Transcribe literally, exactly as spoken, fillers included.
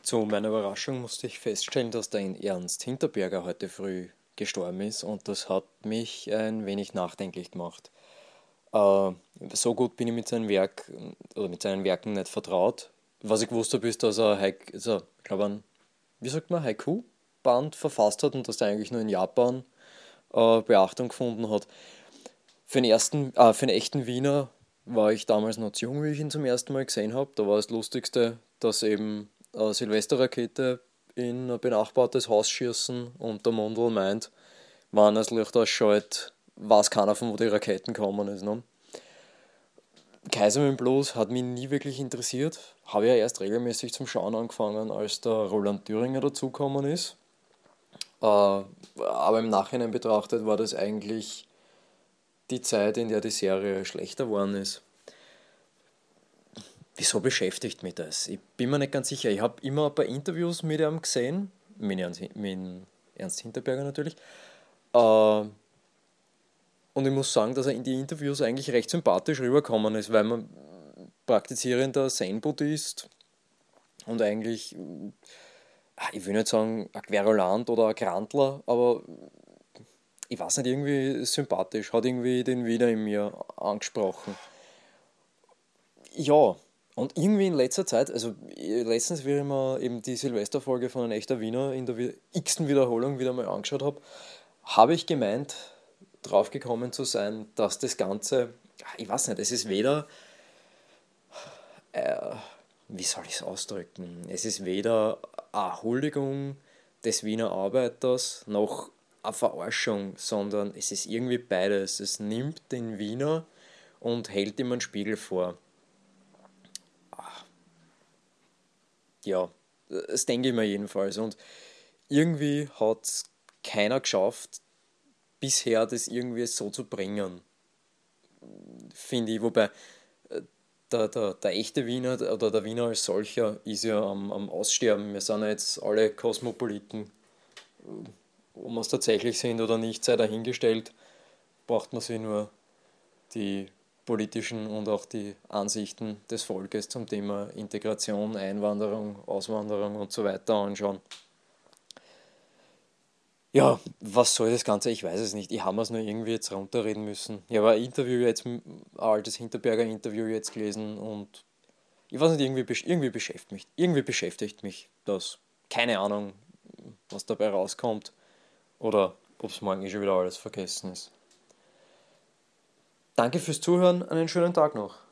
Zu meiner Überraschung musste ich feststellen, dass der Ernst Hinterberger heute früh gestorben ist und das hat mich ein wenig nachdenklich gemacht. Äh, so gut bin ich mit seinem Werk oder mit seinen Werken nicht vertraut. Was ich gewusst habe, ist, dass er, Haik, also, ich glaube, ein, wie sagt man, Haiku-Band verfasst hat und dass der eigentlich nur in Japan äh, Beachtung gefunden hat. Für den ersten, äh, für einen echten Wiener war ich damals noch zu jung, wie ich ihn zum ersten Mal gesehen habe. Da war das Lustigste, dass eben eine Silvesterrakete in ein benachbartes Haus schießen und der Mundl meint, wann das Licht ausschaltet, weiß keiner, von wo die Raketen kommen ist. Ne? Kaiser mit dem Blues hat mich nie wirklich interessiert. Habe ja erst regelmäßig zum Schauen angefangen, als der Roland Thüringer dazugekommen ist. Äh, aber im Nachhinein betrachtet war das eigentlich die Zeit, in der die Serie schlechter geworden ist. Wieso beschäftigt mich das? Ich bin mir nicht ganz sicher. Ich habe immer ein paar Interviews mit ihm gesehen, mit Ernst, mit Ernst Hinterberger natürlich. Äh, und ich muss sagen, dass er in die Interviews eigentlich recht sympathisch rübergekommen ist, weil man praktizierender Zen-Buddhist und eigentlich, ich will nicht sagen ein Querulant oder ein Grantler, aber ich weiß nicht, irgendwie sympathisch, hat irgendwie den Wiener in mir angesprochen. Ja, und irgendwie in letzter Zeit, also äh, letztens, wie ich mir eben die Silvesterfolge von Ein echter Wiener in der wi- x-ten Wiederholung wieder mal angeschaut habe, habe ich gemeint, draufgekommen zu sein, dass das Ganze, ich weiß nicht, es ist weder, wie soll ich es ausdrücken, es ist weder eine Huldigung des Wiener Arbeiters noch eine Verarschung, sondern es ist irgendwie beides. Es nimmt den Wiener und hält ihm einen Spiegel vor. Ja, das denke ich mir jedenfalls. Und irgendwie hat es keiner geschafft, bisher das irgendwie so zu bringen, finde ich. Wobei der, der, der echte Wiener oder der Wiener als solcher ist ja am, am Aussterben. Wir sind ja jetzt alle Kosmopoliten. Ob wir es tatsächlich sind oder nicht, sei dahingestellt, braucht man sich nur die politischen und auch die Ansichten des Volkes zum Thema Integration, Einwanderung, Auswanderung und so weiter anschauen. Ja, was soll das Ganze? Ich weiß es nicht. Ich habe es nur irgendwie jetzt runterreden müssen. Ich habe ein Interview jetzt, ein altes Hinterberger-Interview jetzt gelesen und ich weiß nicht, irgendwie, besch- irgendwie beschäftigt mich, irgendwie beschäftigt mich das. Keine Ahnung, was dabei rauskommt oder ob es morgen eh schon wieder alles vergessen ist. Danke fürs Zuhören, einen schönen Tag noch.